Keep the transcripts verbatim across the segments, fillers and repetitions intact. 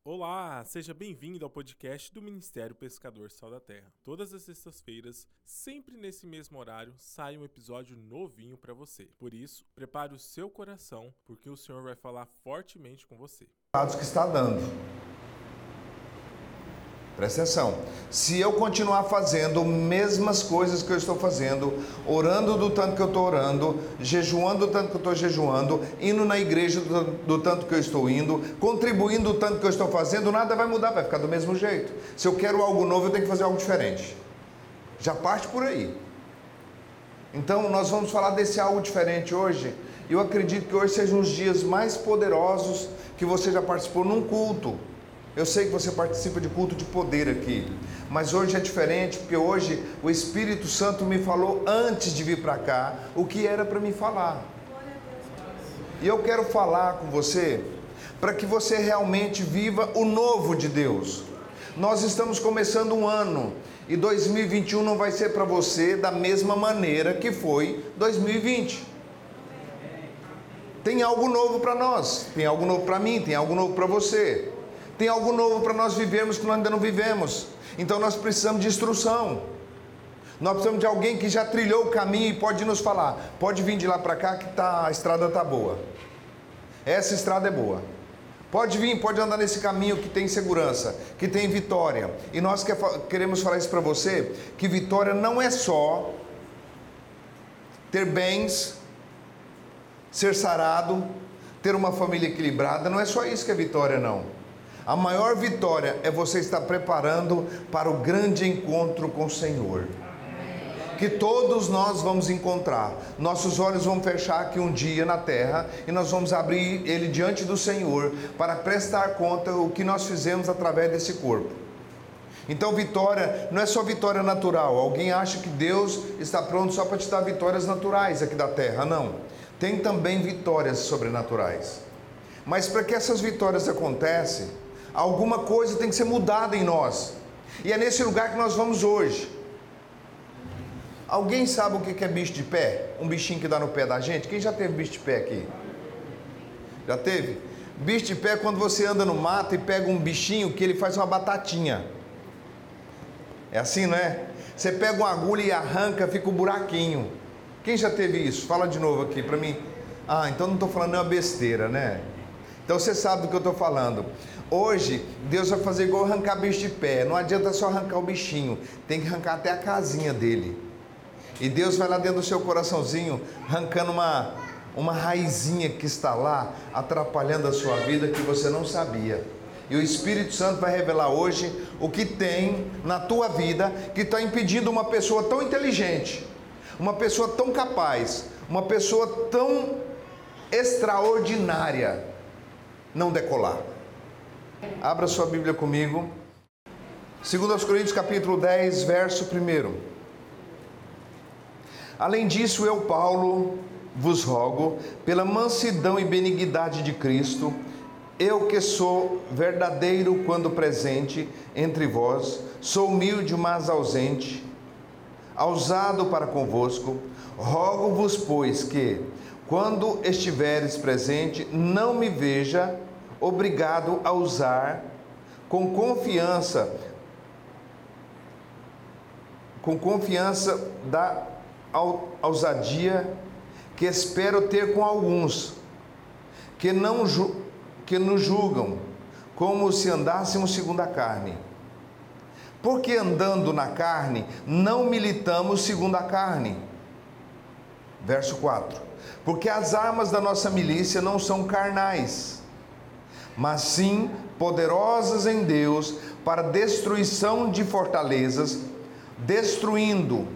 Olá, seja bem-vindo ao podcast do Ministério Pescador Sal da Terra. Todas as sextas-feiras, sempre nesse mesmo horário, sai um episódio novinho para você. Por isso, prepare o seu coração, porque o Senhor vai falar fortemente com você. Que está dando. Presta atenção. Se eu continuar fazendo mesmas coisas que eu estou fazendo, orando do tanto que eu estou orando, jejuando do tanto que eu estou jejuando, indo na igreja do, do tanto que eu estou indo, contribuindo do tanto que eu estou fazendo, nada vai mudar, vai ficar do mesmo jeito. Se eu quero algo novo, eu tenho que fazer algo diferente. Já parte por aí. Então, nós vamos falar desse algo diferente hoje. Eu acredito que hoje sejam os dias mais poderosos que você já participou num culto. Eu sei que você participa de culto de poder aqui, mas hoje é diferente, porque hoje o Espírito Santo me falou antes de vir para cá o que era para me falar. E eu quero falar com você para que você realmente viva o novo de Deus. Nós estamos começando um ano e dois mil e vinte e um não vai ser para você da mesma maneira que foi dois mil e vinte. Tem algo novo para nós, tem algo novo para mim, tem algo novo para você. Tem algo novo para nós vivermos que nós ainda não vivemos. Então nós precisamos de instrução. Nós precisamos de alguém que já trilhou o caminho e pode nos falar. Pode vir de lá para cá que tá, a estrada está boa. Essa estrada é boa. Pode vir, pode andar nesse caminho que tem segurança, que tem vitória. E nós quer, queremos falar isso para você, que vitória não é só ter bens, ser sarado, ter uma família equilibrada. Não é só isso que é vitória, não. A maior vitória é você estar preparando para o grande encontro com o Senhor. Que todos nós vamos encontrar. Nossos olhos vão fechar aqui um dia na terra e nós vamos abrir ele diante do Senhor para prestar conta o que nós fizemos através desse corpo. Então vitória não é só vitória natural. Alguém acha que Deus está pronto só para te dar vitórias naturais aqui da terra. Não. Tem também vitórias sobrenaturais. Mas para que essas vitórias aconteçam, alguma coisa tem que ser mudada em nós. E é nesse lugar que nós vamos hoje. Alguém sabe o que é bicho de pé? Um bichinho que dá no pé da gente? Quem já teve bicho de pé aqui? Já teve? Bicho de pé é quando você anda no mato e pega um bichinho que ele faz uma batatinha. É assim, não é? Você pega uma agulha e arranca, fica um buraquinho. Quem já teve isso? Fala de novo aqui para mim. Ah, então não estou falando nenhuma besteira, né? Então você sabe do que eu estou falando. Hoje, Deus vai fazer igual arrancar bicho de pé. Não adianta só arrancar o bichinho, tem que arrancar até a casinha dele. E Deus vai lá dentro do seu coraçãozinho, arrancando uma, uma raizinha que está lá, atrapalhando a sua vida que você não sabia. E o Espírito Santo vai revelar hoje o que tem na tua vida que está impedindo uma pessoa tão inteligente, uma pessoa tão capaz, uma pessoa tão extraordinária não decolar. Abra sua Bíblia comigo. dois Coríntios capítulo dez, verso primeiro. Além disso, eu, Paulo, vos rogo, pela mansidão e benignidade de Cristo, eu que sou verdadeiro quando presente entre vós, sou humilde, mas ausente, ousado para convosco, rogo-vos, pois, que, quando estiveres presente, não me veja obrigado a usar com confiança, com confiança da ousadia que espero ter com alguns, que, não, que nos julgam como se andássemos segundo a carne. Porque andando na carne, não militamos segundo a carne. Verso quatro. Porque as armas da nossa milícia não são carnais, mas sim poderosas em Deus para destruição de fortalezas, destruindo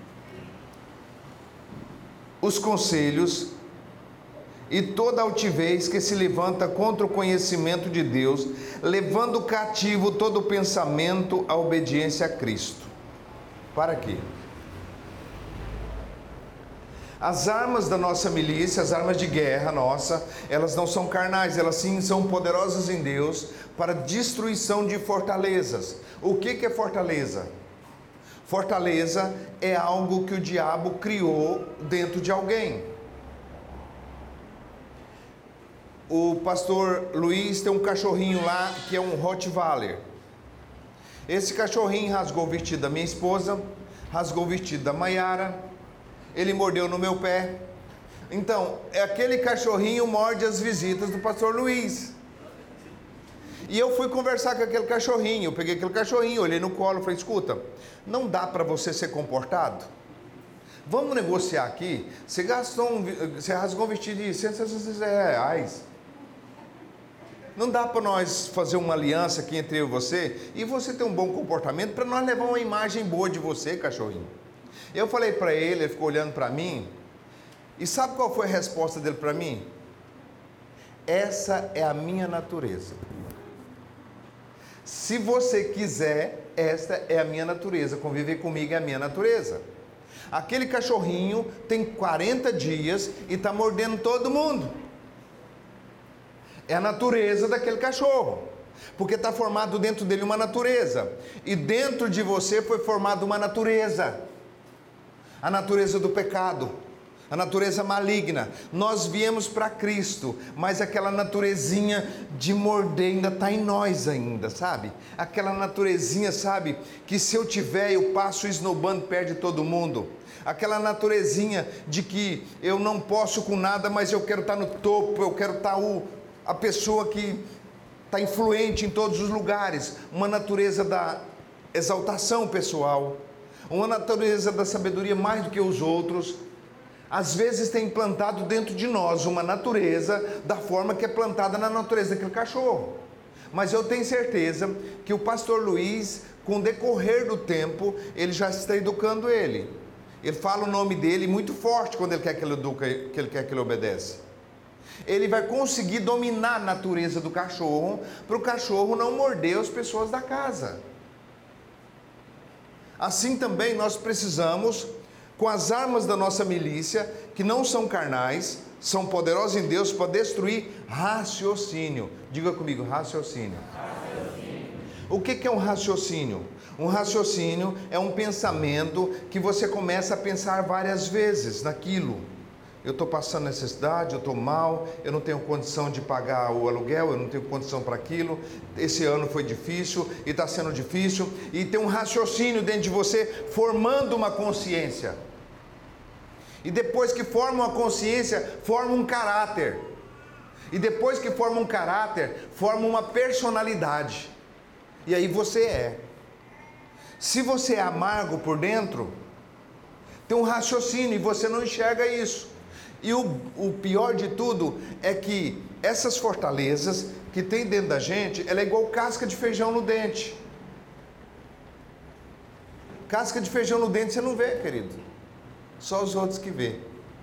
os conselhos e toda altivez que se levanta contra o conhecimento de Deus, levando cativo todo pensamento à obediência a Cristo. Para quê? As armas da nossa milícia, as armas de guerra nossa, elas não são carnais, elas sim são poderosas em Deus para destruição de fortalezas. O que que é fortaleza? Fortaleza é algo que o diabo criou dentro de alguém. o pastor Luiz tem um cachorrinho lá que é um Rottweiler. Esse cachorrinho rasgou o vestido da minha esposa, rasgou o vestido da Maiara, ele mordeu no meu pé. Então, aquele cachorrinho morde as visitas do pastor Luiz. E eu fui conversar com aquele cachorrinho, eu peguei aquele cachorrinho, olhei no colo e falei, escuta, não dá para você ser comportado? Vamos negociar aqui, você gastou um, você rasgou um vestido de cento e sessenta reais. Não dá para nós fazer uma aliança aqui entre eu e você, e você ter um bom comportamento, para nós levar uma imagem boa de você, cachorrinho. Eu falei para ele, ele ficou olhando para mim, e sabe qual foi a resposta dele para mim? Essa é a minha natureza. Se você quiser, esta é a minha natureza, conviver comigo é a minha natureza. Aquele cachorrinho tem quarenta dias e está mordendo todo mundo. É a natureza daquele cachorro, porque está formado dentro dele uma natureza, e dentro de você foi formada uma natureza, a natureza do pecado, a natureza maligna. Nós viemos para Cristo, mas aquela naturezinha de morder ainda está em nós ainda, sabe? Aquela naturezinha, sabe? Que se eu tiver, eu passo esnobando perto de todo mundo. Aquela naturezinha de que eu não posso com nada, mas eu quero estar no topo, eu quero estar o, a pessoa que está influente em todos os lugares. Uma natureza da exaltação pessoal, uma natureza da sabedoria mais do que os outros. Às vezes tem implantado dentro de nós uma natureza da forma que é plantada na natureza daquele cachorro. Mas eu tenho certeza que o pastor Luiz, com o decorrer do tempo, ele já está educando ele. Ele fala o nome dele muito forte quando ele quer que ele educa, que ele quer que ele obedece. Ele vai conseguir dominar a natureza do cachorro, para o cachorro não morder as pessoas da casa. Assim também nós precisamos, com as armas da nossa milícia, que não são carnais, são poderosas em Deus para destruir raciocínio. Diga comigo, raciocínio. Raciocínio. O que é um raciocínio? Um raciocínio é um pensamento que você começa a pensar várias vezes naquilo. Eu estou passando necessidade, eu estou mal, eu não tenho condição de pagar o aluguel, eu não tenho condição para aquilo, esse ano foi difícil e está sendo difícil, e tem um raciocínio dentro de você formando uma consciência. E depois que forma uma consciência, forma um caráter. E depois que forma um caráter, forma uma personalidade. E aí você é. Se você é amargo por dentro, tem um raciocínio e você não enxerga isso. E o, o pior de tudo é que essas fortalezas que tem dentro da gente, ela é igual casca de feijão no dente. Casca de feijão no dente você não vê, querido. Só os outros que vê.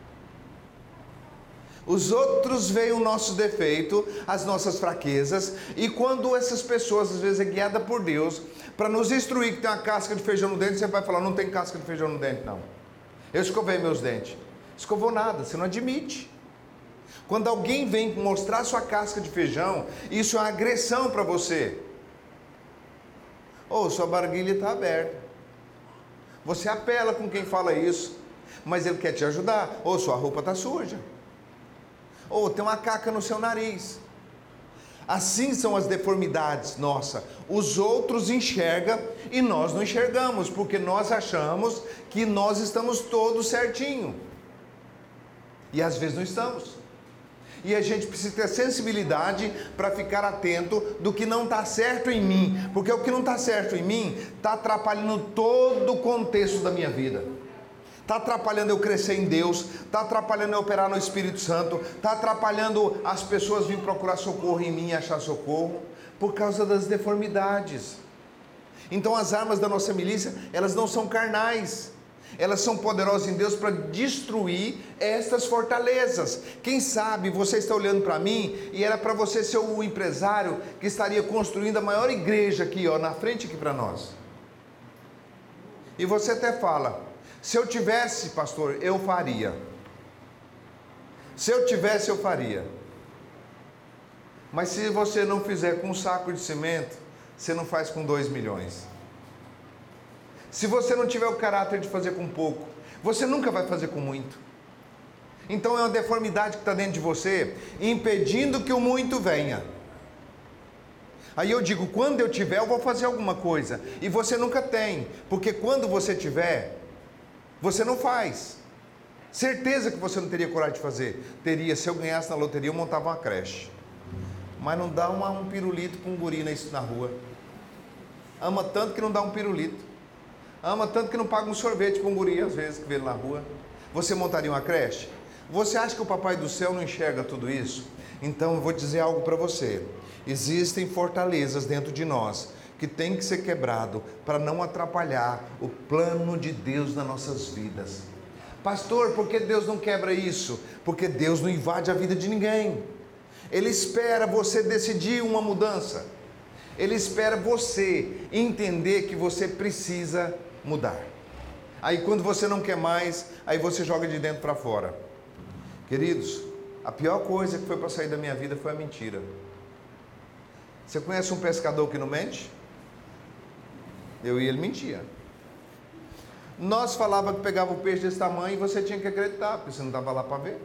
Os outros veem o nosso defeito, as nossas fraquezas, e quando essas pessoas, às vezes é guiada por Deus, para nos instruir que tem uma casca de feijão no dente, você vai falar, não tem casca de feijão no dente, não. Eu escovei meus dentes. Escovou nada, você não admite. Quando alguém vem mostrar sua casca de feijão, isso é uma agressão para você. Ou oh, sua barguilha está aberta. Você apela com quem fala isso, mas ele quer te ajudar. Ou oh, sua roupa está suja. Ou oh, tem uma caca no seu nariz. Assim são as deformidades, nossa. Os outros enxergam e nós não enxergamos, porque nós achamos que nós estamos todos certinho. E às vezes não estamos. E a gente precisa ter sensibilidade para ficar atento do que não está certo em mim. Porque o que não está certo em mim está atrapalhando todo o contexto da minha vida. Está atrapalhando eu crescer em Deus, está atrapalhando eu operar no Espírito Santo, está atrapalhando as pessoas virem procurar socorro em mim e achar socorro, por causa das deformidades. Então as armas da nossa milícia, elas não são carnais, elas são poderosas em Deus para destruir estas fortalezas. Quem sabe você está olhando para mim e era para você ser o empresário que estaria construindo a maior igreja aqui, ó, na frente aqui para nós. E você até fala, se eu tivesse, pastor, eu faria. Se eu tivesse, eu faria. Mas se você não fizer com um saco de cimento, você não faz com dois milhões. Se você não tiver o caráter de fazer com pouco, você nunca vai fazer com muito. Então é uma deformidade que está dentro de você, impedindo que o muito venha. Aí eu digo, quando eu tiver, eu vou fazer alguma coisa. E você nunca tem, porque quando você tiver, você não faz. Certeza que você não teria coragem de fazer. Teria, se eu ganhasse na loteria, eu montava uma creche. Mas não dá uma, um pirulito para um guri na rua. Ama tanto que não dá um pirulito. Ama tanto que não paga um sorvete para um guri, às vezes, que vê ele na rua. Você montaria uma creche? Você acha que o Papai do Céu não enxerga tudo isso? Então eu vou dizer algo para você. Existem fortalezas dentro de nós que tem que ser quebrado para não atrapalhar o plano de Deus nas nossas vidas. Pastor, por que Deus não quebra isso? Porque Deus não invade a vida de ninguém. Ele espera você decidir uma mudança. Ele espera você entender que você precisa mudar. Aí quando você não quer mais, aí você joga de dentro para fora. Queridos, a pior coisa que foi para sair da minha vida foi a mentira. Você conhece um pescador que não mente? Eu e ele mentia. Nós falava que pegava o peixe desse tamanho e você tinha que acreditar, porque você não estava lá para ver.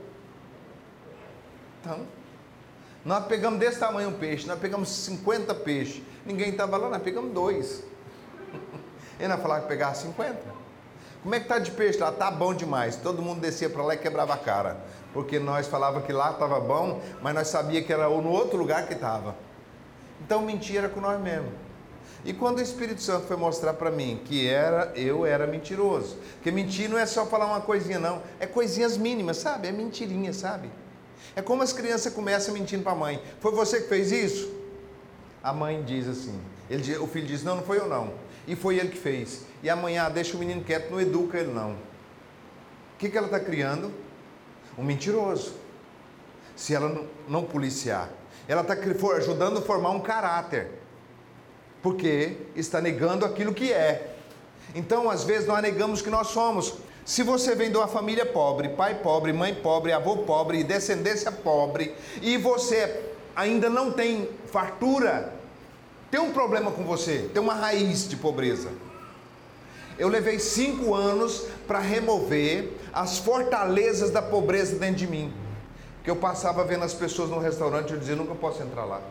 Então, nós pegamos desse tamanho um peixe, nós pegamos cinquenta peixes, ninguém estava lá, nós pegamos dois. Ele não falava que pegava cinquenta. Como é que está de peixe lá? Está bom demais. Todo mundo descia para lá e quebrava a cara, porque nós falava que lá estava bom, mas nós sabíamos que era no outro lugar que estava. Então mentira com nós mesmos. E quando o Espírito Santo foi mostrar para mim que era, eu era mentiroso, porque mentir não é só falar uma coisinha não, é coisinhas mínimas, sabe? É mentirinha, sabe? É como as crianças começam mentindo para a mãe. Foi você que fez isso? A mãe diz assim, ele, o filho diz, não, não foi eu não. E foi ele que fez. E amanhã, ah, deixa o menino quieto, não educa ele não. O que, que ela está criando? Um mentiroso. Se ela não, não policiar. Ela está ajudando a formar um caráter. Porque está negando aquilo que é. Então, às vezes, nós negamos o que nós somos. Se você vem de uma família pobre, pai pobre, mãe pobre, avô pobre, descendência pobre, e você ainda não tem fartura, tem um problema com você, tem uma raiz de pobreza. Eu levei cinco anos para remover as fortalezas da pobreza dentro de mim. Que eu passava vendo as pessoas no restaurante e eu dizia, nunca posso entrar lá.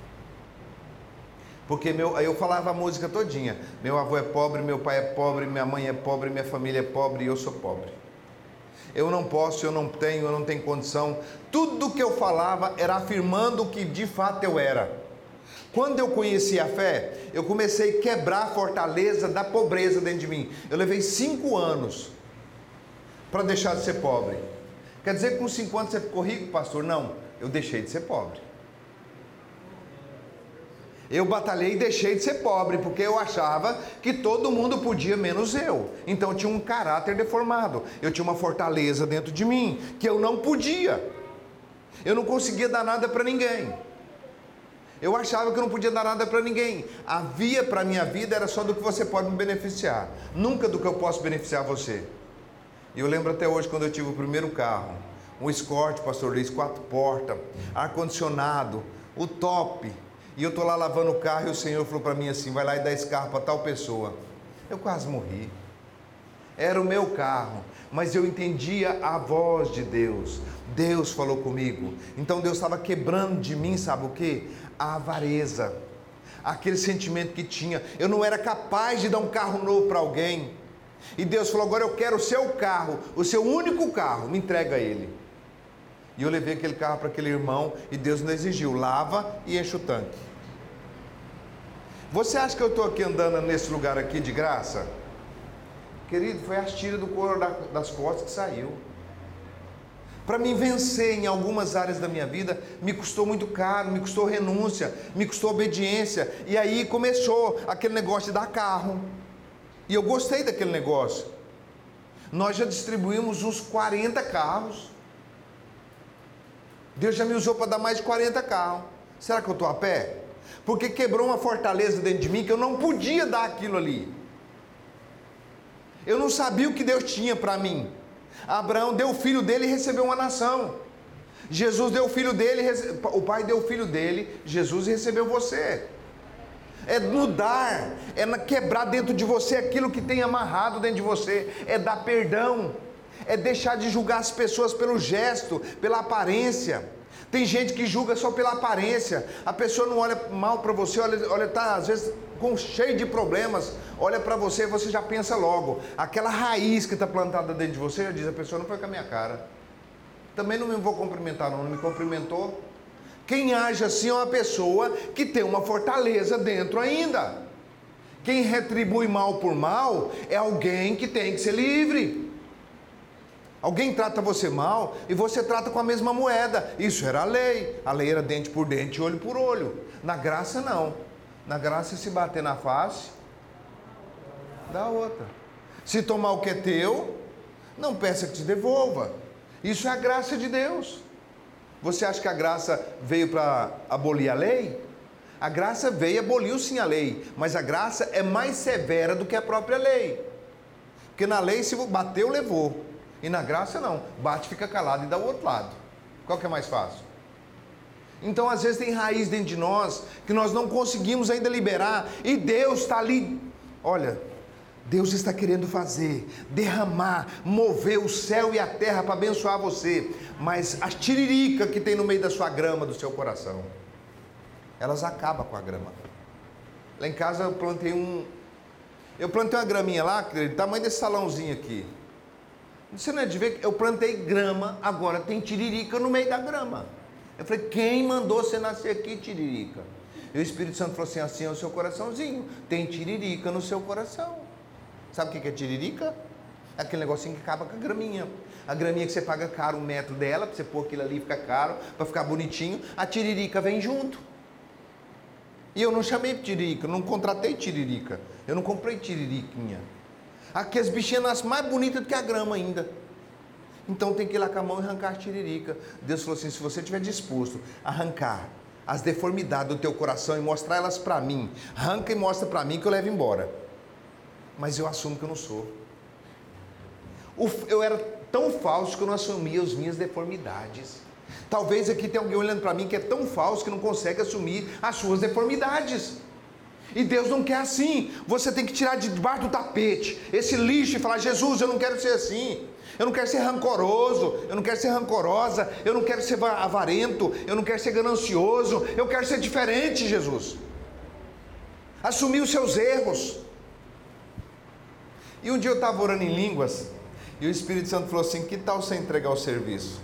Porque meu, aí eu falava a música todinha. Meu avô é pobre, meu pai é pobre, minha mãe é pobre, minha família é pobre e eu sou pobre. Eu não posso, eu não tenho, eu não tenho condição. Tudo que eu falava era afirmando o que de fato eu era. Quando eu conheci a fé, eu comecei a quebrar a fortaleza da pobreza dentro de mim. Eu levei cinco anos para deixar de ser pobre. Quer dizer que com cinco anos você ficou rico, pastor? Não, eu deixei de ser pobre. Eu batalhei e deixei de ser pobre, porque eu achava que todo mundo podia, menos eu. Então eu tinha um caráter deformado. Eu tinha uma fortaleza dentro de mim, que eu não podia. Eu não conseguia dar nada para ninguém. Eu achava que eu não podia dar nada para ninguém. A via para a minha vida era só do que você pode me beneficiar, nunca do que eu posso beneficiar você. E eu lembro até hoje quando eu tive o primeiro carro, um Escort, pastor Luiz, quatro portas, ar-condicionado, o top. E eu estou lá lavando o carro e o Senhor falou para mim assim, vai lá e dá esse carro para tal pessoa. Eu quase morri. Era o meu carro, mas eu entendia a voz de Deus. Deus falou comigo. Então Deus estava quebrando de mim, sabe o quê? A avareza, aquele sentimento que tinha. Eu não era capaz de dar um carro novo para alguém. E Deus falou, agora eu quero o seu carro, o seu único carro, me entrega ele. E eu levei aquele carro para aquele irmão e Deus não exigiu, lava e enche o tanque. Você acha que eu estou aqui andando nesse lugar aqui de graça? Querido, foi as tiras do couro das costas que saiu. Para mim vencer em algumas áreas da minha vida, me custou muito caro, me custou renúncia, me custou obediência. E aí começou aquele negócio de dar carro. E eu gostei daquele negócio. Nós já distribuímos uns quarenta carros. Deus já me usou para dar mais de quarenta carros. Será que eu estou a pé? Porque quebrou uma fortaleza dentro de mim que eu não podia dar aquilo ali. Eu não sabia o que Deus tinha para mim. Abraão deu o filho dele e recebeu uma nação. Jesus deu o filho dele, o pai deu o filho dele, Jesus recebeu você. É mudar, é quebrar dentro de você aquilo que tem amarrado dentro de você, é dar perdão, É deixar de julgar as pessoas pelo gesto, pela aparência. Tem gente que julga só pela aparência. A pessoa não olha mal para você, olha, olha, tá às vezes com cheio de problemas, olha para você e você já pensa logo. Aquela raiz que está plantada dentro de você já diz, a pessoa não foi com a minha cara. Também não me vou cumprimentar, não, não me cumprimentou. Quem age assim é uma pessoa que tem uma fortaleza dentro ainda. Quem retribui mal por mal é alguém que tem que ser livre. Alguém trata você mal e você trata com a mesma moeda. Isso era a lei. A lei era dente por dente, olho por olho. Na graça não. Na graça, se bater na face, dá outra. Se tomar o que é teu, não peça que te devolva. Isso é a graça de Deus. Você acha que a graça veio para abolir a lei? A graça veio e aboliu sim a lei, mas a graça é mais severa do que a própria lei. Porque na lei, se bateu, levou. E na graça não, bate, fica calado e dá o outro lado. Qual que é mais fácil? Então às vezes tem raiz dentro de nós que nós não conseguimos ainda liberar. E Deus está ali, olha, Deus está querendo fazer, derramar, mover o céu e a terra para abençoar você. Mas as tiririca que tem no meio da sua grama, do seu coração, elas acabam com a grama. Lá em casa eu plantei um, eu plantei uma graminha lá, do tamanho desse salãozinho aqui. Você não é de ver que eu plantei grama, agora tem tiririca no meio da grama. Eu falei, quem mandou você nascer aqui, tiririca? E o Espírito Santo falou assim, assim é o seu coraçãozinho, tem tiririca no seu coração. Sabe o que é tiririca? É aquele negocinho que acaba com a graminha. A graminha que você paga caro, um metro dela, para você pôr aquilo ali, fica caro, para ficar bonitinho, a tiririca vem junto. E eu não chamei tiririca, não contratei tiririca, eu não comprei tiririquinha. Aqui as bichinhas nascem mais bonitas do que a grama ainda. Então tem que ir lá com a mão e arrancar a tiririca. Deus falou assim, se você estiver disposto a arrancar as deformidades do teu coração e mostrar elas para mim, arranca e mostra para mim que eu levo embora. Mas eu assumo que eu não sou. Eu era tão falso que eu não assumia as minhas deformidades. Talvez aqui tenha alguém olhando para mim que é tão falso que não consegue assumir as suas deformidades. E Deus não quer assim. Você tem que tirar de debaixo do tapete esse lixo e falar, Jesus, eu não quero ser assim. Eu não quero ser rancoroso, eu não quero ser rancorosa, eu não quero ser avarento, eu não quero ser ganancioso, eu quero ser diferente, Jesus. Assumir os seus erros. E um dia eu estava orando em línguas, e o Espírito Santo falou assim, que tal você entregar o serviço?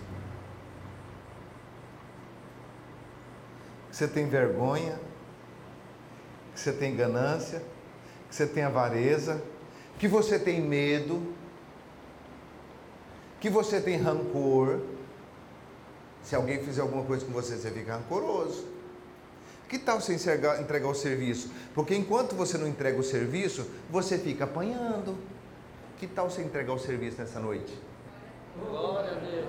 Que você tem vergonha, que você tem ganância, que você tem avareza, que você tem medo, que você tem rancor. Se alguém fizer alguma coisa com você, você fica rancoroso. Que tal você entregar, entregar o serviço? Porque enquanto você não entrega o serviço, você fica apanhando. Que tal você entregar o serviço nessa noite? Glória a Deus.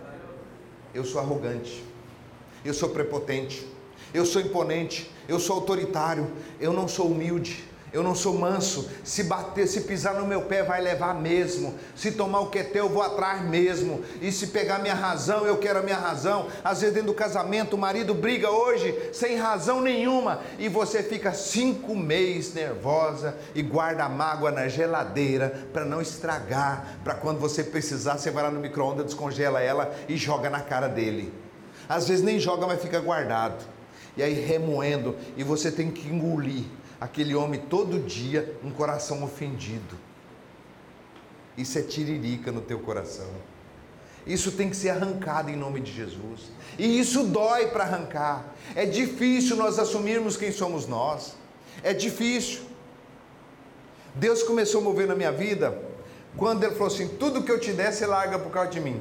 Eu sou arrogante, eu sou prepotente, eu sou imponente, eu sou autoritário, eu não sou humilde, eu não sou manso. Se bater, se pisar no meu pé, vai levar mesmo. Se tomar o que é teu, eu vou atrás mesmo. E se pegar minha razão, eu quero a minha razão. Às vezes dentro do casamento, o marido briga hoje sem razão nenhuma, e você fica cinco meses nervosa e guarda a mágoa na geladeira para não estragar, para quando você precisar, você vai lá no micro-ondas, descongela ela e joga na cara dele. Às vezes nem joga, mas fica guardado. E aí remoendo, e você tem que engolir aquele homem todo dia, um coração ofendido. Isso é tiririca no teu coração. Isso tem que ser arrancado em nome de Jesus. E isso dói para arrancar. É difícil nós assumirmos quem somos nós. É difícil. Deus começou a mover na minha vida quando Ele falou assim, tudo que eu te der, você larga por causa de mim.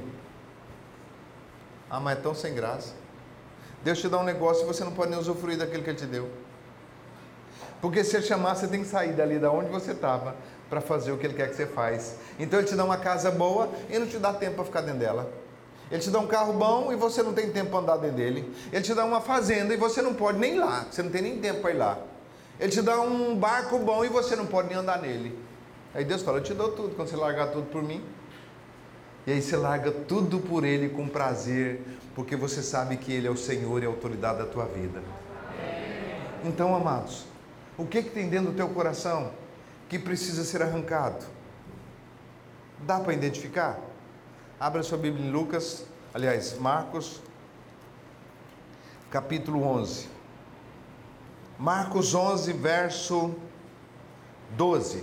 Ah, mas é tão sem graça. Deus te dá um negócio e você não pode nem usufruir daquilo que Ele te deu. Porque se Ele chamar, você tem que sair dali da onde você estava para fazer o que Ele quer que você faz. Então Ele te dá uma casa boa e não te dá tempo para ficar dentro dela. Ele te dá um carro bom e você não tem tempo para andar dentro dele. Ele te dá uma fazenda e você não pode nem ir lá, você não tem nem tempo para ir lá. Ele te dá um barco bom e você não pode nem andar nele. Aí Deus fala, eu te dou tudo, quando você largar tudo por mim. E aí você larga tudo por Ele com prazer, porque você sabe que Ele é o Senhor e a autoridade da tua vida. Então, amados, o que que tem dentro do teu coração que precisa ser arrancado? Dá para identificar? Abra sua Bíblia em Lucas, aliás, Marcos, capítulo onze. Marcos onze, verso doze.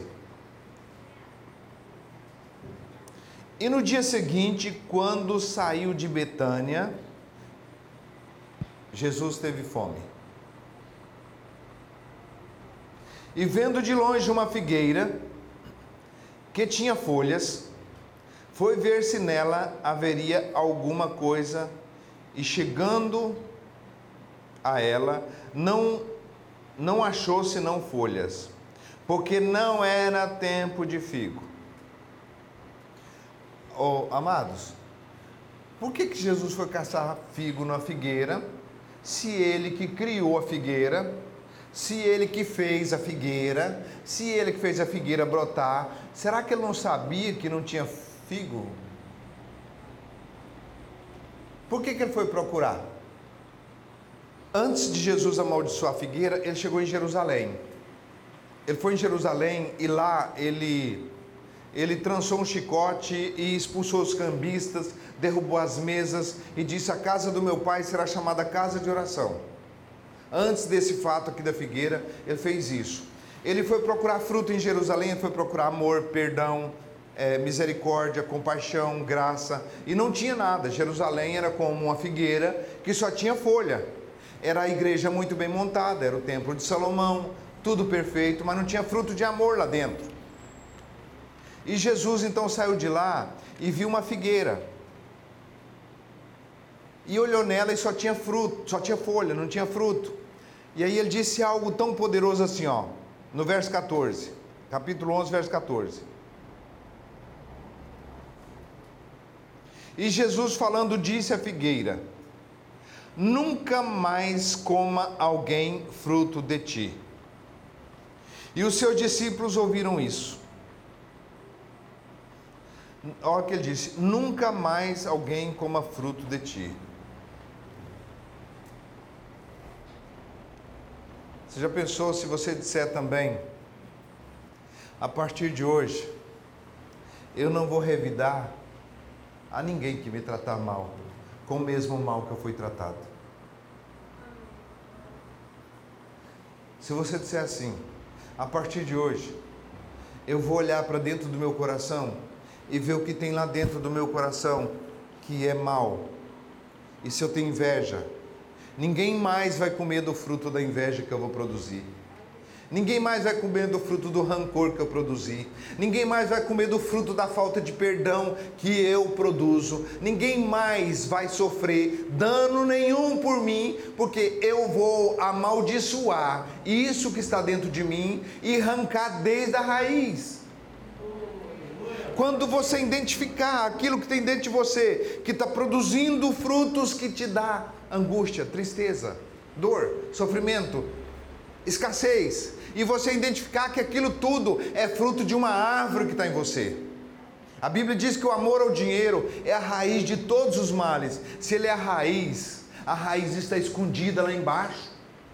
E no dia seguinte, quando saiu de Betânia, Jesus teve fome. E vendo de longe uma figueira que tinha folhas, foi ver se nela haveria alguma coisa, e chegando a ela, não, não achou senão folhas, porque não era tempo de figo. Oh, amados, por que que Jesus foi caçar figo na figueira, se ele que criou a figueira, se ele que fez a figueira, se ele que fez a figueira brotar? Será que ele não sabia que não tinha figo? Por que que ele foi procurar? Antes de Jesus amaldiçoar a figueira, ele chegou em Jerusalém. Ele foi em Jerusalém e lá ele, ele trançou um chicote e expulsou os cambistas, derrubou as mesas e disse: a casa do meu pai será chamada casa de oração. Antes desse fato aqui da figueira, ele fez isso. Ele foi procurar fruto em Jerusalém, ele foi procurar amor, perdão, é, misericórdia, compaixão, graça, e não tinha nada. Jerusalém era como uma figueira que só tinha folha. Era a igreja muito bem montada, era o templo de Salomão, tudo perfeito, mas não tinha fruto de amor lá dentro. E Jesus então saiu de lá e viu uma figueira, e olhou nela e só tinha fruto, só tinha folha, não tinha fruto. E aí ele disse algo tão poderoso assim, ó, no verso catorze, capítulo onze, verso catorze. E Jesus falando disse à figueira: nunca mais coma alguém fruto de ti. E os seus discípulos ouviram isso. Olha o que ele disse: nunca mais alguém coma fruto de ti. Você já pensou se você disser também: a partir de hoje, eu não vou revidar a ninguém que me tratar mal, com o mesmo mal que eu fui tratado? Se você disser assim: a partir de hoje, eu vou olhar para dentro do meu coração e ver o que tem lá dentro do meu coração que é mal, e se eu tenho inveja, ninguém mais vai comer do fruto da inveja que eu vou produzir. Ninguém mais vai comer do fruto do rancor que eu produzi. Ninguém mais vai comer do fruto da falta de perdão que eu produzo. Ninguém mais vai sofrer dano nenhum por mim, porque eu vou amaldiçoar isso que está dentro de mim e arrancar desde a raiz. Quando você identificar aquilo que tem dentro de você, que está produzindo frutos que te dá angústia, tristeza, dor, sofrimento, escassez, e você identificar que aquilo tudo é fruto de uma árvore que está em você. A Bíblia diz que o amor ao dinheiro é a raiz de todos os males. Se ele é a raiz, a raiz está escondida lá embaixo.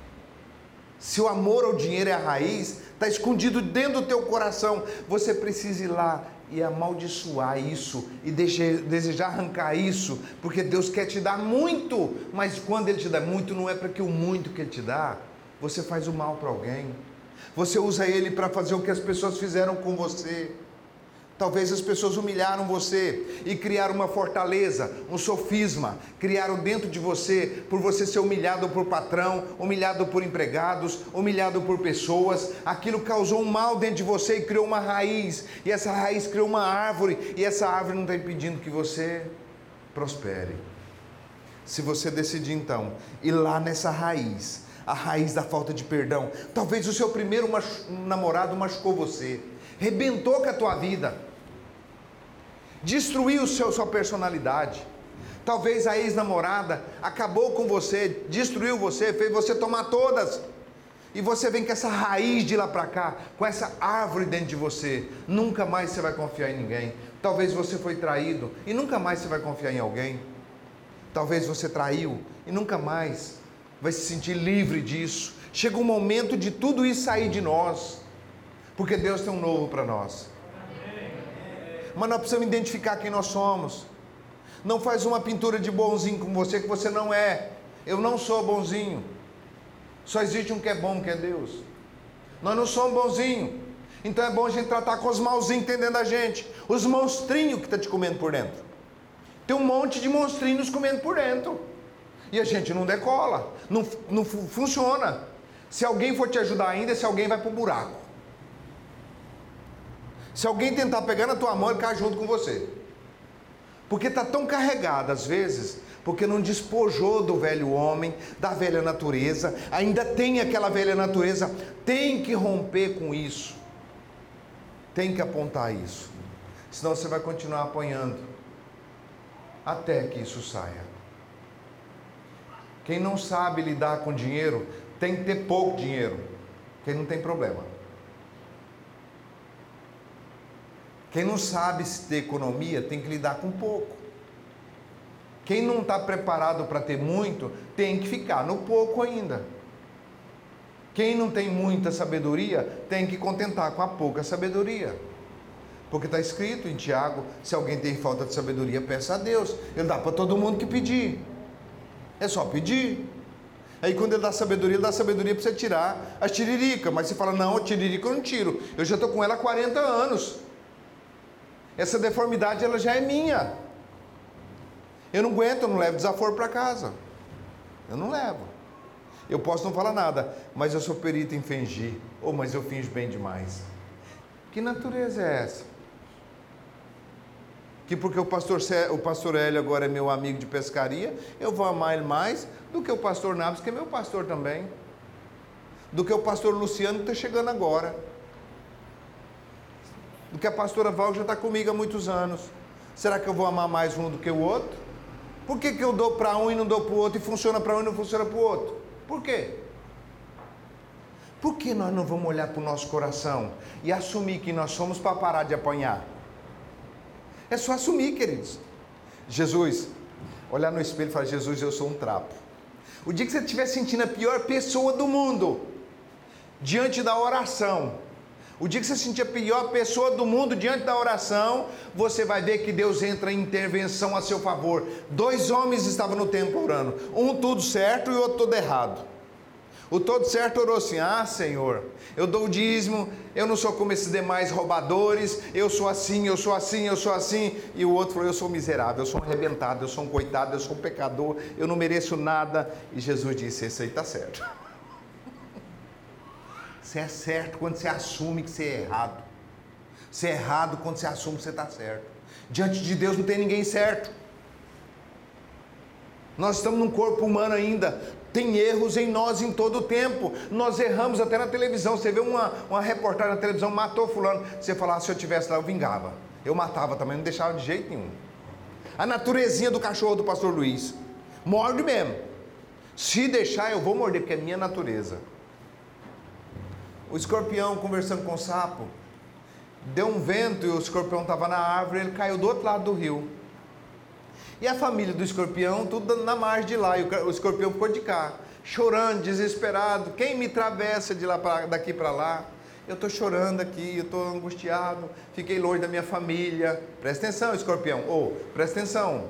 Se o amor ao dinheiro é a raiz, está escondido dentro do teu coração. Você precisa ir lá e amaldiçoar isso e desejar arrancar isso, porque Deus quer te dar muito, mas quando Ele te dá muito, não é para que o muito que Ele te dá, você faz o mal para alguém, você usa ele para fazer o que as pessoas fizeram com você. Talvez as pessoas humilharam você e criaram uma fortaleza, um sofisma, criaram dentro de você, por você ser humilhado por patrão, humilhado por empregados, humilhado por pessoas. Aquilo causou um mal dentro de você e criou uma raiz, e essa raiz criou uma árvore, e essa árvore não está impedindo que você prospere. Se você decidir então ir lá nessa raiz, a raiz da falta de perdão, talvez o seu primeiro machu- namorado machucou você, rebentou com a tua vida, destruiu o seu, sua personalidade. Talvez a ex-namorada acabou com você, destruiu você, fez você tomar todas, e você vem com essa raiz de lá para cá, com essa árvore dentro de você. Nunca mais você vai confiar em ninguém. Talvez você foi traído e nunca mais você vai confiar em alguém. Talvez você traiu e nunca mais vai se sentir livre disso. Chega um momento de tudo isso sair de nós, porque Deus tem um novo para nós. Mas nós precisamos identificar quem nós somos. Não faz uma pintura de bonzinho com você que você não é. Eu não sou bonzinho. Só existe um que é bom, que é Deus. Nós não somos bonzinhos. Então é bom a gente tratar com os malzinhos que tem dentro da gente. Os monstrinhos que estão te comendo por dentro. Tem um monte de monstrinhos comendo por dentro. E a gente não decola. Não, não funciona. Se alguém for te ajudar ainda, se alguém vai para o buraco. Se alguém tentar pegar na tua mão, ele cai junto com você. Porque está tão carregado, às vezes, porque não despojou do velho homem, da velha natureza, ainda tem aquela velha natureza, tem que romper com isso, tem que apontar isso, senão você vai continuar apanhando, até que isso saia. Quem não sabe lidar com dinheiro, tem que ter pouco dinheiro, quem não tem problema. Quem não sabe se ter economia, tem que lidar com pouco. Quem não está preparado para ter muito, tem que ficar no pouco ainda. Quem não tem muita sabedoria, tem que contentar com a pouca sabedoria. Porque está escrito em Tiago, se alguém tem falta de sabedoria, peça a Deus. Ele dá para todo mundo que pedir. É só pedir. Aí quando ele dá sabedoria, ele dá sabedoria para você tirar as tiriricas. Mas você fala, não, a tiririca eu não tiro. Eu já estou com ela há quarenta anos. Essa deformidade, ela já é minha. Eu não aguento, eu não levo desaforo para casa. Eu não levo. Eu posso não falar nada, mas eu sou perito em fingir. Ou, oh, mas eu finjo bem demais. Que natureza é essa? Que porque o pastor, o pastor Hélio agora é meu amigo de pescaria, eu vou amar ele mais do que o pastor Naves, que é meu pastor também. Do que o pastor Luciano, que está chegando agora. Do que a pastora Val já está comigo há muitos anos. Será que eu vou amar mais um do que o outro? Por que, que eu dou para um e não dou para o outro, e funciona para um e não funciona para o outro? Por quê? Por que nós não vamos olhar para o nosso coração e assumir que nós somos para parar de apanhar? É só assumir, queridos. Jesus, olhar no espelho e falar, Jesus, eu sou um trapo. O dia que você estiver sentindo a pior pessoa do mundo, diante da oração, o dia que você sentir a pior pessoa do mundo diante da oração, você vai ver que Deus entra em intervenção a seu favor. Dois homens estavam no templo orando, um tudo certo e o outro todo errado. O todo certo orou assim, ah Senhor, eu dou o dízimo, eu não sou como esses demais roubadores, eu sou assim, eu sou assim, eu sou assim. E o outro falou, eu sou miserável, eu sou um arrebentado, eu sou um coitado, eu sou um pecador, eu não mereço nada. E Jesus disse, esse aí está certo. Você é certo quando você assume que você é errado. Você é errado quando você assume que você está certo. Diante de Deus não tem ninguém certo. Nós estamos num corpo humano ainda. Tem erros em nós em todo o tempo. Nós erramos até na televisão. Você vê uma, uma reportagem na televisão, matou fulano. Você fala, ah, se eu estivesse lá eu vingava. Eu matava também, não deixava de jeito nenhum. A naturezinha do cachorro do pastor Luiz. Morde mesmo. Se deixar eu vou morder, porque é minha natureza. O escorpião conversando com o sapo, deu um vento e o escorpião estava na árvore, ele caiu do outro lado do rio. E a família do escorpião, tudo na margem de lá, e o escorpião ficou de cá, chorando, desesperado, quem me travessa de lá pra, daqui para lá? Eu estou chorando aqui, eu estou angustiado, fiquei longe da minha família. Presta atenção, escorpião, ô, oh, presta atenção.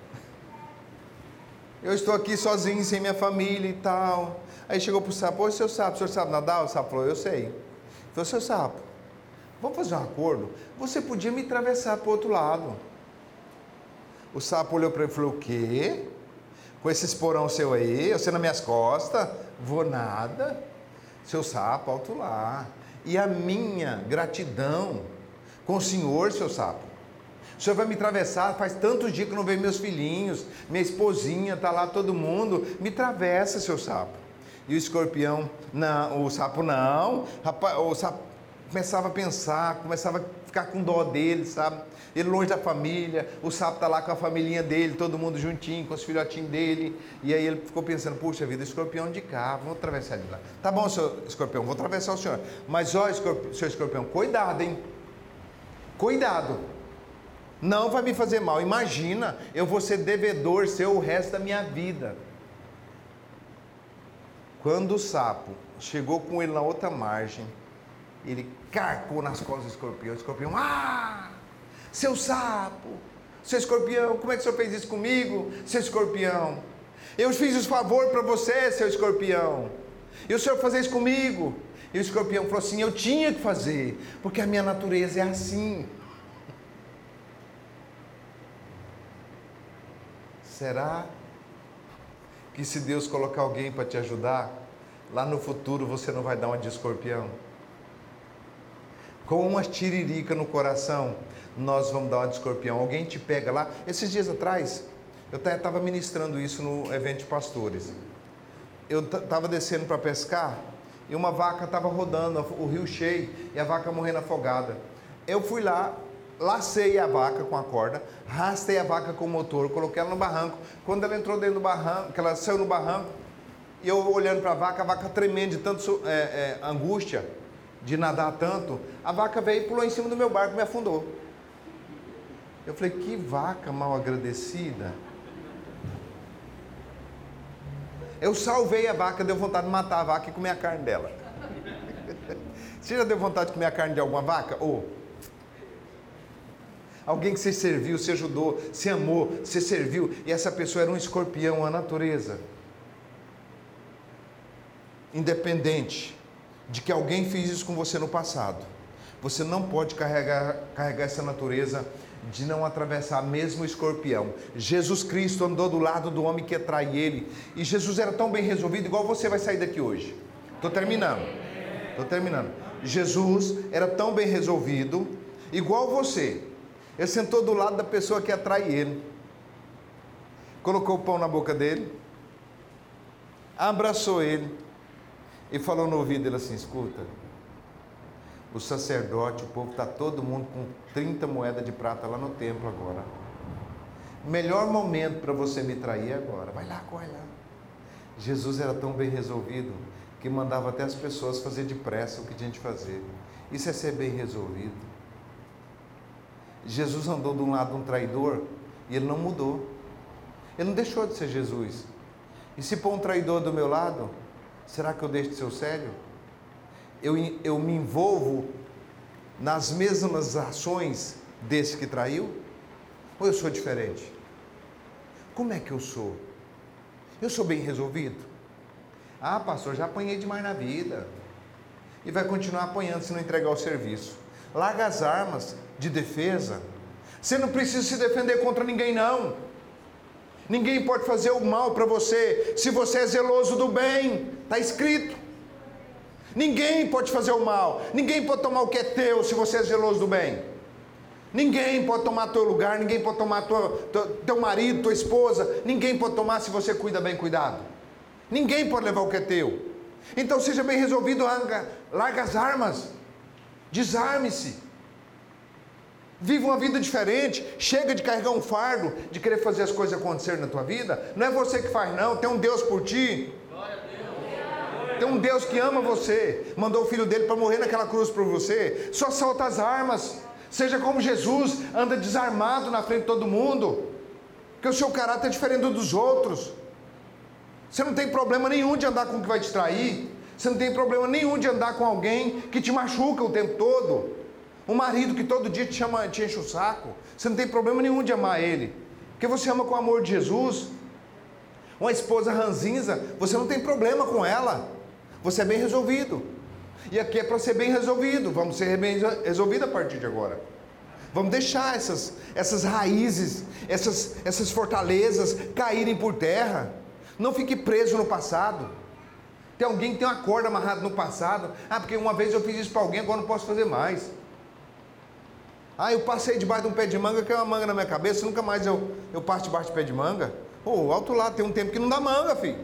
Eu estou aqui sozinho, sem minha família e tal. Aí chegou para o sapo, oi seu sapo, o senhor sabe nadar? O sapo falou, eu sei. Ele falou, seu sapo, vamos fazer um acordo? Você podia me atravessar para o outro lado. O sapo olhou para ele e falou, o quê? Com esse esporão seu aí, você nas minhas costas? Vou nada. Seu sapo, alto lá. E a minha gratidão com o senhor, seu sapo. O senhor vai me atravessar, faz tantos dias que eu não vejo meus filhinhos, minha esposinha, está lá todo mundo. Me atravessa, seu sapo. E o escorpião, não, o sapo não, rapaz, o sapo começava a pensar, começava a ficar com dó dele, sabe? Ele longe da família, o sapo está lá com a familhinha dele, todo mundo juntinho, com os filhotinhos dele, e aí ele ficou pensando, puxa vida, o escorpião de cá, vamos atravessar de lá. Tá bom, seu escorpião, vou atravessar o senhor, mas ó, escorpião, seu escorpião, cuidado, hein? Cuidado, não vai me fazer mal, imagina, eu vou ser devedor seu o resto da minha vida. Quando o sapo chegou com ele na outra margem, ele carcou nas costas do escorpião. O escorpião, ah, seu sapo, seu escorpião, como é que o senhor fez isso comigo, seu escorpião? Eu fiz os favor para você, seu escorpião. E o senhor fazer isso comigo? E o escorpião falou assim, eu tinha que fazer, porque a minha natureza é assim. Será que se Deus colocar alguém para te ajudar, lá no futuro você não vai dar uma de escorpião? Com uma tiririca no coração, nós vamos dar uma de escorpião. Alguém te pega lá. Esses dias atrás, eu estava ministrando isso no evento de pastores. Eu estava descendo para pescar e uma vaca estava rodando, o rio cheio, e a vaca morrendo afogada. Eu fui lá, lacei a vaca com a corda, rastei a vaca com o motor, coloquei ela no barranco. Quando ela entrou dentro do barranco, que ela saiu no barranco, e eu olhando para a vaca, a vaca tremendo de tanto é, é, angústia, de nadar tanto, a vaca veio e pulou em cima do meu barco e me afundou. Eu falei, que vaca mal agradecida. Eu salvei a vaca, deu vontade de matar a vaca e comer a carne dela. Você já deu vontade de comer a carne de alguma vaca? Ou alguém que você serviu, você ajudou, você amou, você serviu, e essa pessoa era um escorpião, a natureza. Independente de que alguém fez isso com você no passado, você não pode carregar, carregar essa natureza de não atravessar mesmo o escorpião. Jesus Cristo andou do lado do homem que atrai ele, e Jesus era tão bem resolvido, igual você vai sair daqui hoje. Estou terminando, estou terminando. Jesus era tão bem resolvido, igual você. Ele sentou do lado da pessoa que atrai ele, colocou o pão na boca dele, abraçou ele e falou no ouvido dele assim, escuta, o sacerdote, o povo está todo mundo com trinta moedas de prata lá no templo agora. Melhor momento para você me trair é agora. Vai lá, corre lá. Jesus era tão bem resolvido que mandava até as pessoas fazer depressa o que tinha de fazer. Isso é ser bem resolvido. Jesus andou de um lado um traidor e ele não mudou. Ele não deixou de ser Jesus. E se pôr um traidor do meu lado, será que eu deixo de ser o sério? Eu, eu me envolvo nas mesmas ações desse que traiu? Ou eu sou diferente? Como é que eu sou? Eu sou bem resolvido? Ah, pastor, já apanhei demais na vida. E vai continuar apanhando se não entregar o serviço. Larga as armas de defesa. Você não precisa se defender contra ninguém, não. Ninguém pode fazer o mal para você se você é zeloso do bem. Está escrito. Ninguém pode fazer o mal. Ninguém pode tomar o que é teu se você é zeloso do bem. Ninguém pode tomar teu lugar. Ninguém pode tomar tua, tua, teu marido, tua esposa. Ninguém pode tomar se você cuida bem cuidado. Ninguém pode levar o que é teu. Então seja bem resolvido, larga, larga as armas. Desarme-se. Viva uma vida diferente. Chega de carregar um fardo, de querer fazer as coisas acontecerem na tua vida. Não é você que faz, não. Tem um Deus por ti. Tem um Deus que ama você. Mandou o filho dele para morrer naquela cruz por você. Só solta as armas. Seja como Jesus, anda desarmado na frente de todo mundo. Porque o seu caráter é diferente do dos outros. Você não tem problema nenhum de andar com o que vai te trair. Você não tem problema nenhum de andar com alguém que te machuca o tempo todo. Um marido que todo dia te, chama, te enche o saco. Você não tem problema nenhum de amar ele. Porque você ama com o amor de Jesus. Uma esposa ranzinza, você não tem problema com ela. Você é bem resolvido. E aqui é para ser bem resolvido. Vamos ser bem resolvidos a partir de agora. Vamos deixar essas, essas raízes, essas, essas fortalezas caírem por terra. Não fique preso no passado. Tem alguém que tem uma corda amarrada no passado. Ah, porque uma vez eu fiz isso para alguém, agora não posso fazer mais. Ah, eu passei debaixo de um pé de manga, que é uma manga na minha cabeça, nunca mais eu, eu passo debaixo de pé de manga. Pô, alto lá, tem um tempo que não dá manga, filho.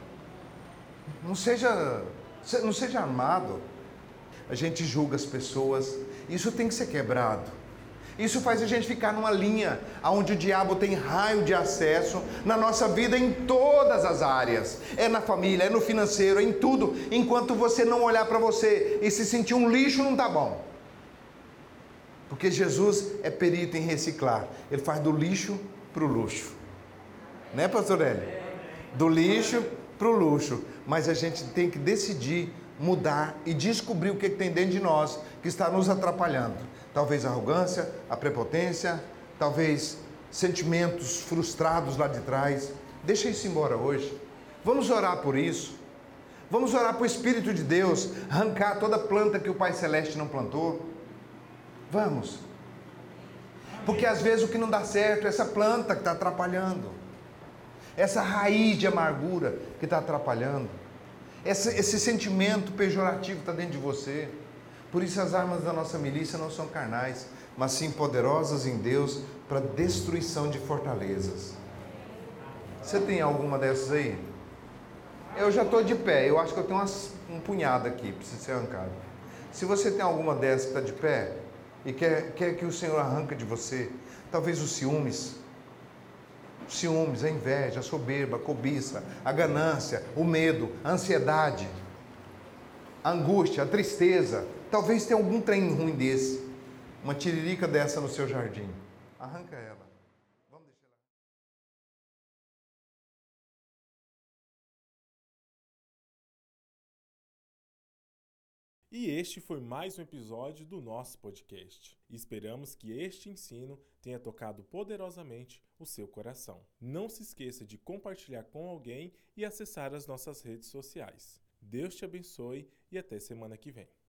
Não seja, não seja armado. A gente julga as pessoas. Isso tem que ser quebrado. Isso faz a gente ficar numa linha onde o diabo tem raio de acesso na nossa vida em todas as áreas. É na família, é no financeiro, é em tudo. Enquanto você não olhar para você e se sentir um lixo, não está bom. Porque Jesus é perito em reciclar. Ele faz do lixo para o luxo. Né, pastor Hélio? Do lixo para o luxo. Mas a gente tem que decidir mudar e descobrir o que tem dentro de nós que está nos atrapalhando. Talvez a arrogância, a prepotência, talvez sentimentos frustrados lá de trás. Deixa isso embora hoje. Vamos orar por isso. Vamos orar para o Espírito de Deus arrancar toda planta que o Pai Celeste não plantou. Vamos. Porque às vezes o que não dá certo é essa planta que está atrapalhando. Essa raiz de amargura que está atrapalhando. Esse, esse sentimento pejorativo que está dentro de você. Por isso as armas da nossa milícia não são carnais, mas sim poderosas em Deus para destruição de fortalezas. Você tem alguma dessas aí? Eu já estou de pé, eu acho que eu tenho umas, um punhado aqui, precisa ser arrancado. Se você tem alguma dessas que está de pé e quer, quer que o Senhor arranque de você, talvez os ciúmes, os ciúmes, a inveja, a soberba, a cobiça, a ganância, o medo, a ansiedade, a angústia, a tristeza, talvez tenha algum trem ruim desse, uma tiririca dessa no seu jardim, arranca ela. E este foi mais um episódio do nosso podcast. Esperamos que este ensino tenha tocado poderosamente o seu coração. Não se esqueça de compartilhar com alguém e acessar as nossas redes sociais. Deus te abençoe e até semana que vem.